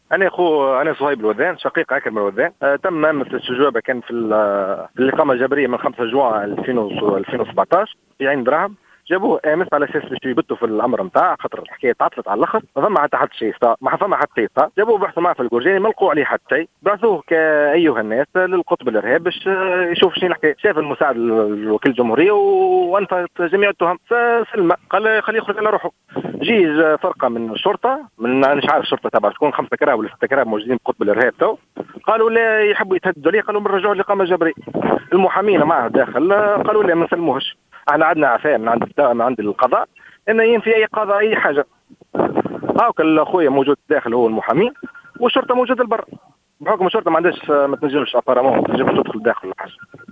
انا صهيب الوذان، شقيق اكرم الوذان. تم مهمة الاستجوابة كان في الإقامة الجبرية من 5 جوان 2017 في عين دراهم. جابوه امس على اساس باش يبتوا في الامر نتاع، خاطر الحكايه تعطلت على الاخر، ما فما حتى شيء صار، ما فما حتى شيء صار. جابوه بحثوا معاه في الجورجاني، ما لقوا عليه حتى شيء. بعثوه كايها الناس للقطب الارهاب باش يشوف شنو الحكايه. شاف المساعد الوكيل الجمهوريه وانفى جميع التهم، فسلمى قال خليه يخرج على روحه. جي فرقه من الشرطه، من مش عارف الشرطه تبع شكون، 5 كراب ولا 6 كراب موجودين بقطب الارهاب تو، قالوا لا يحبوا يتهددوا عليه، قالوا بنرجعوا الاقامه الجبريه. المحامين معه داخل قالوا لا ما نسلموهش، احنا عندنا عفاء من عند القضاء انه ينفي اي قضاء اي حاجه. هاك اخويا موجود داخل هو المحامي، والشرطه موجوده البر، بحكم الشرطه ما عندهاش ما تنجمش ابارامون ما تنجمش تدخل داخل ولا حاجه.